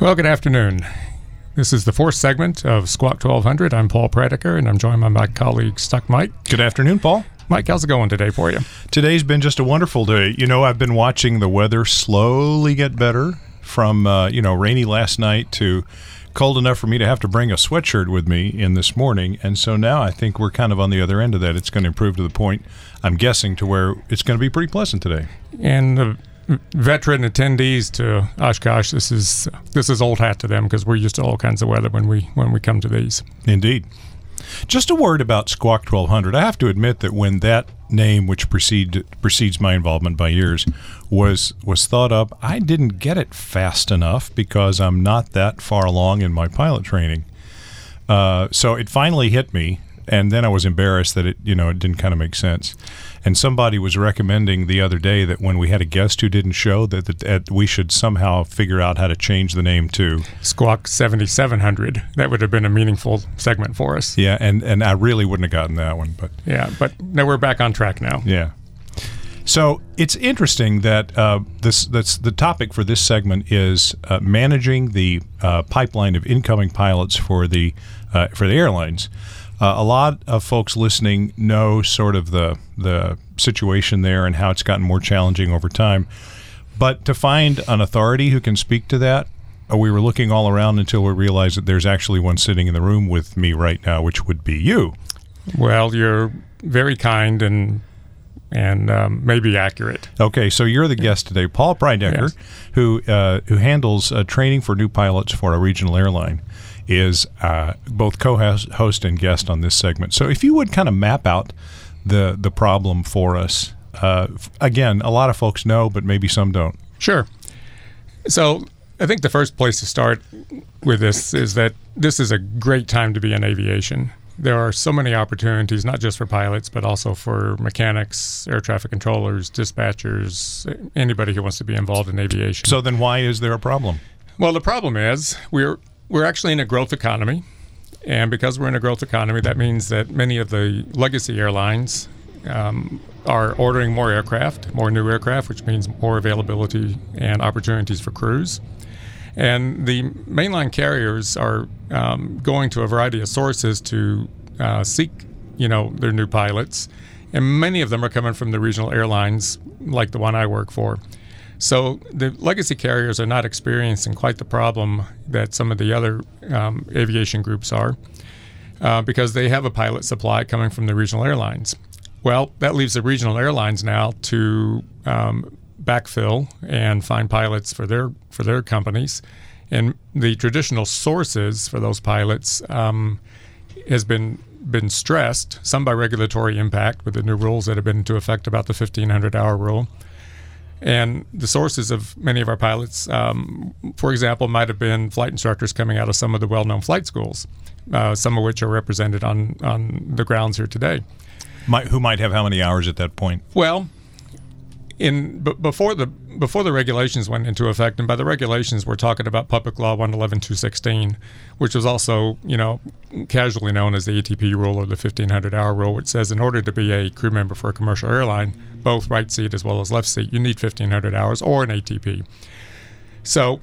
Well, good afternoon. This is the fourth segment of Squawk 1200. I'm Paul Prediker, and I'm joined by my colleague, Stuck Mike. Good afternoon, Paul. Mike, how's it going today for you? Today's been just a wonderful day. You know, I've been watching the weather slowly get better from, rainy last night to cold enough for me to have to bring a sweatshirt with me in this morning. And so now I think we're kind of on the other end of that. It's going to improve to the point, I'm guessing, to where it's going to be pretty pleasant today. And the veteran attendees to Oshkosh, this is old hat to them because we're used to all kinds of weather when we come to these. Indeed. Just a word about Squawk 1200. I have to admit that when that name, which precedes my involvement by years, was thought up, I didn't get it fast enough because I'm not that far along in my pilot training. So it finally hit me, and then I was embarrassed that it didn't kind of make sense. And somebody was recommending the other day that when we had a guest who didn't show, that we should somehow figure out how to change the name to Squawk 7700. That would have been a meaningful segment for us. Yeah, and I really wouldn't have gotten that one. But now we're back on track now. Yeah. So it's interesting that that's the topic for this segment is managing the pipeline of incoming pilots for the airlines. A lot of folks listening know sort of the situation there and how it's gotten more challenging over time. But to find an authority who can speak to that, we were looking all around until we realized that there's actually one sitting in the room with me right now, which would be you. Well, you're very kind and maybe accurate. Okay, so you're the guest today, Paul Prediker, yes, who handles training for new pilots for a regional airline, is both co-host and guest on this segment. So if you would kind of map out the problem for us. Again, a lot of folks know, but maybe some don't. Sure. So I think the first place to start with this is that this is a great time to be in aviation. There are so many opportunities, not just for pilots, but also for mechanics, air traffic controllers, dispatchers, anybody who wants to be involved in aviation. So then why is there a problem? Well, the problem is we're actually in a growth economy. And because we're in a growth economy, that means that many of the legacy airlines are ordering more aircraft, more new aircraft, which means more availability and opportunities for crews. And the mainline carriers are going to a variety of sources to seek, their new pilots. And many of them are coming from the regional airlines like the one I work for. So the legacy carriers are not experiencing quite the problem that some of the other aviation groups are because they have a pilot supply coming from the regional airlines. Well, that leaves the regional airlines now to backfill and find pilots for their companies. And the traditional sources for those pilots has been stressed, some by regulatory impact with the new rules that have been into effect about the 1,500-hour rule. And the sources of many of our pilots, for example, might have been flight instructors coming out of some of the well-known flight schools, some of which are represented on the grounds here today. Who might have how many hours at that point? Well, before the regulations went into effect, and by the regulations we're talking about Public Law 111-216, which was also, casually known as the ATP rule or the 1,500-hour rule, which says in order to be a crew member for a commercial airline, both right seat as well as left seat, you need 1,500 hours or an ATP. So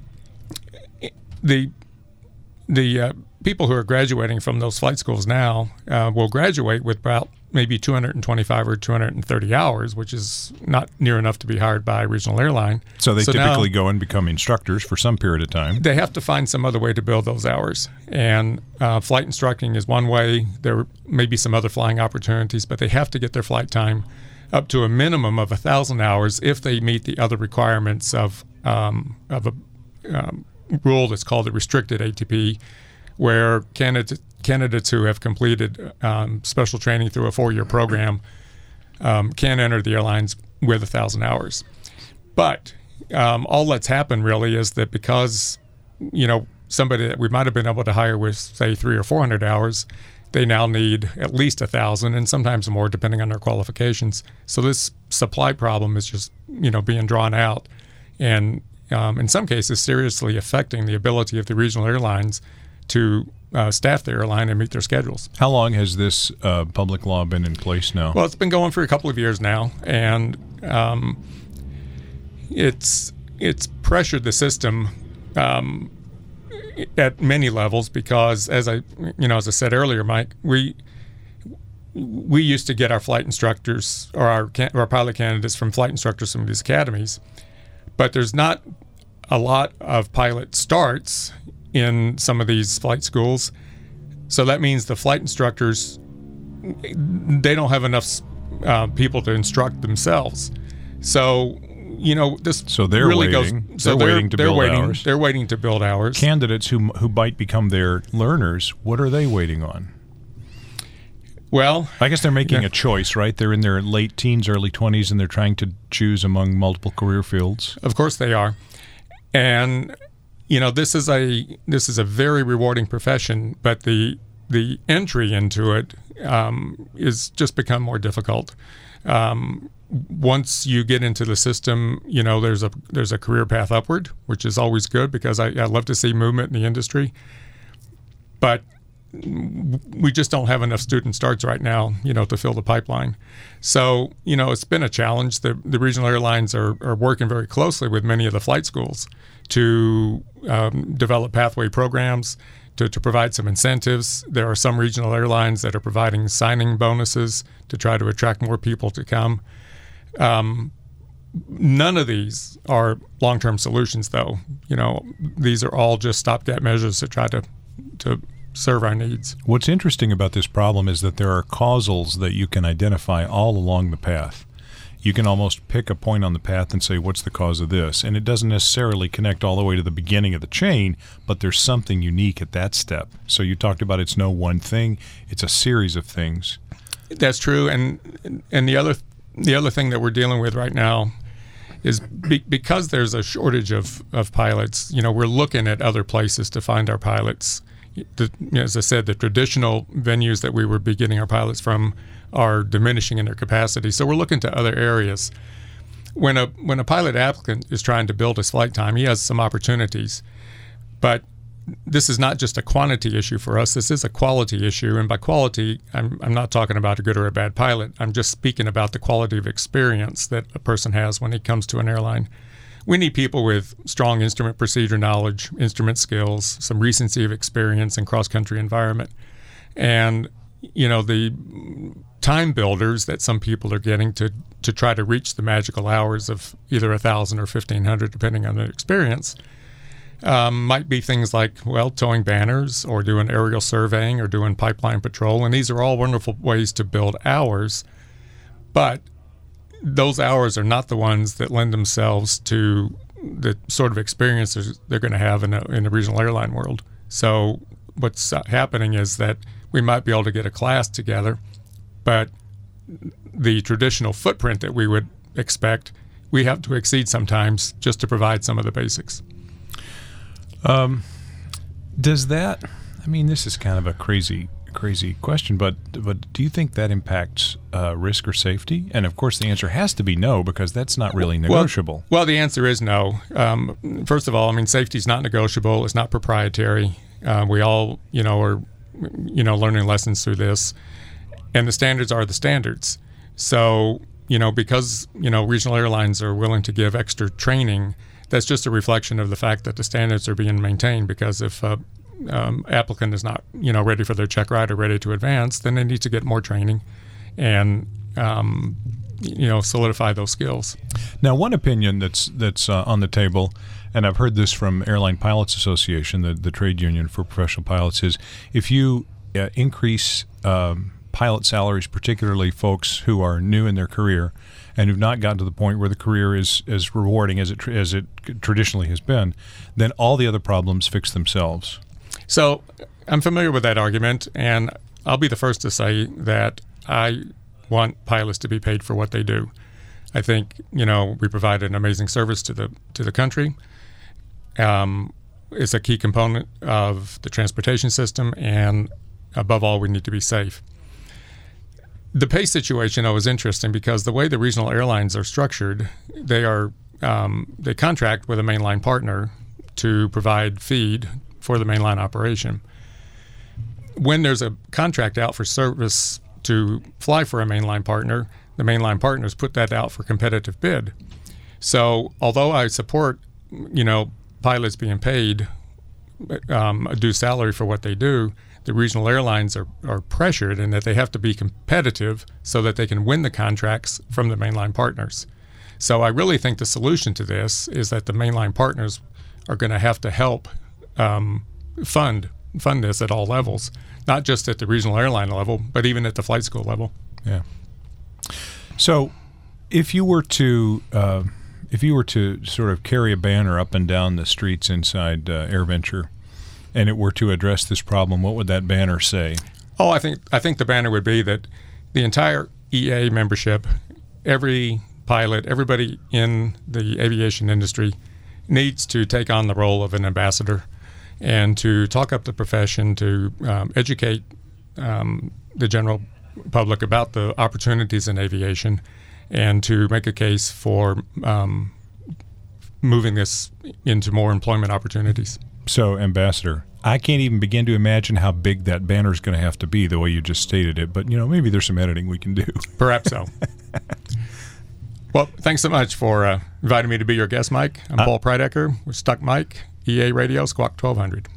the people who are graduating from those flight schools now will graduate with about maybe 225 or 230 hours, which is not near enough to be hired by a regional airline. So they typically go and become instructors for some period of time. They have to find some other way to build those hours. And flight instructing is one way. There may be some other flying opportunities, but they have to get their flight time up to a minimum of 1,000 hours if they meet the other requirements of a rule that's called the restricted ATP, where candidates who have completed special training through a 4-year program can enter the airlines with 1,000 hours. But all that's happened really is that because, somebody that we might have been able to hire with, say, 300 or 400 hours, they now need at least 1,000 and sometimes more depending on their qualifications. So this supply problem is just, being drawn out and in some cases seriously affecting the ability of the regional airlines to staff the airline and meet their schedules. How long has this public law been in place now? Well, it's been going for a couple of years now, and it's pressured the system at many levels, because as I said earlier, Mike, we used to get our flight instructors or our pilot candidates from flight instructors from these academies, but there's not a lot of pilot starts in some of these flight schools. So that means the flight instructors, they don't have enough people to instruct themselves. So this they're really waiting. goes. So they're waiting to build hours. They're waiting to build hours. Candidates who might become their learners, what are they waiting on? Well, I guess they're making a choice, right? They're in their late teens, early 20s, and they're trying to choose among multiple career fields. Of course they are. And this is a very rewarding profession, but the entry into it is just become more difficult. Once you get into the system, there's a career path upward, which is always good, because I love to see movement in the industry. But we just don't have enough student starts right now, to fill the pipeline. So, it's been a challenge. The regional airlines are working very closely with many of the flight schools to develop pathway programs, to provide some incentives. There are some regional airlines that are providing signing bonuses to try to attract more people to come. None of these are long-term solutions, though. These are all just stopgap measures to try to serve our needs. What's interesting about this problem is that there are causals that you can identify all along the path. You can almost pick a point on the path and say, what's the cause of this? And it doesn't necessarily connect all the way to the beginning of the chain, but there's something unique at that step. So you talked about it's no one thing, it's a series of things. That's true. And the other thing that we're dealing with right now is because there's a shortage of pilots, we're looking at other places to find our pilots. As I said, the traditional venues that we would be getting our pilots from are diminishing in their capacity. So we're looking to other areas. When a pilot applicant is trying to build his flight time, he has some opportunities. But this is not just a quantity issue for us. This is a quality issue. And by quality, I'm not talking about a good or a bad pilot. I'm just speaking about the quality of experience that a person has when he comes to an airline. We need people with strong instrument procedure knowledge, instrument skills, some recency of experience in cross-country environment. And, the time builders that some people are getting to try to reach the magical hours of either 1,000 or 1,500, depending on their experience, might be things like, towing banners or doing aerial surveying or doing pipeline patrol. And these are all wonderful ways to build hours. But those hours are not the ones that lend themselves to the sort of experiences they're going to have in a regional airline world. So what's happening is that we might be able to get a class together, but the traditional footprint that we would expect, we have to exceed sometimes just to provide some of the basics. Does that, this is kind of a crazy question, but do you think that impacts risk or safety? And of course the answer has to be no, because that's not really negotiable. Well, the answer is no. First of all, safety is not negotiable. It's not proprietary. We all, are, learning lessons through this. And the standards are the standards. So, because, regional airlines are willing to give extra training, that's just a reflection of the fact that the standards are being maintained. Because if applicant is not, ready for their check ride or ready to advance, then they need to get more training and, solidify those skills. Now, one opinion that's on the table, and I've heard this from Airline Pilots Association, the trade union for professional pilots, is if you increase pilot salaries, particularly folks who are new in their career and who've not gotten to the point where the career is as rewarding as it traditionally has been, then all the other problems fix themselves. So I'm familiar with that argument, and I'll be the first to say that I want pilots to be paid for what they do. I think, we provide an amazing service to the country. It's a key component of the transportation system, and above all, we need to be safe. The pay situation, though, is interesting because the way the regional airlines are structured, they contract with a mainline partner to provide feed for the mainline operation. When there's a contract out for service to fly for a mainline partner, the mainline partners put that out for competitive bid. So although I support, pilots being paid a due salary for what they do, the regional airlines are pressured in that they have to be competitive so that they can win the contracts from the mainline partners. So I really think the solution to this is that the mainline partners are going to have to help fund this at all levels, not just at the regional airline level, but even at the flight school level. Yeah. So, if you were to sort of carry a banner up and down the streets inside AirVenture, and it were to address this problem, what would that banner say? Oh, I think the banner would be that the entire EA membership, every pilot, everybody in the aviation industry needs to take on the role of an ambassador and to talk up the profession, to educate the general public about the opportunities in aviation, and to make a case for moving this into more employment opportunities. So, Ambassador, I can't even begin to imagine how big that banner is going to have to be the way you just stated it, but maybe there's some editing we can do. Perhaps so. Well, thanks so much for inviting me to be your guest, Mike. I'm Paul Prydecker with Stuck Mike, EA Radio, Squawk 1200.